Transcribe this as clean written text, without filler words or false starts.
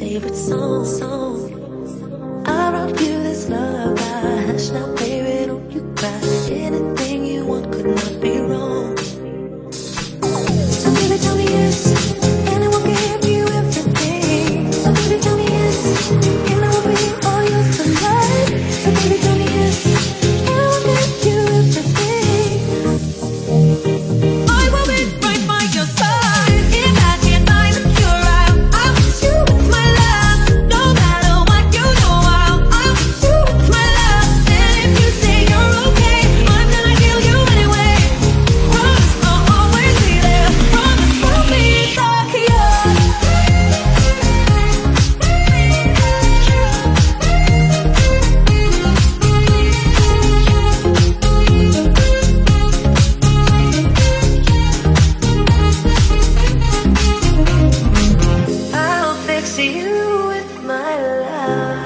favorite song. I wrote you this lullaby. Hush now, baby, don't you cry. Anything you want could not be wrong. So baby, tell me yes, and I will give you everything. So baby, tell me yes, and I will be all yours for life. So baby, tell me yes, and I will give you everything. I will be right by your side. If I can't find a cure, I'll miss you with my love. No matter what you do, I'll miss you with my love. And if you say you're okay, I'm gonna kill you anyway. Promise I'll always be there. Promise I'll be stuck here. I'll fix you with my love.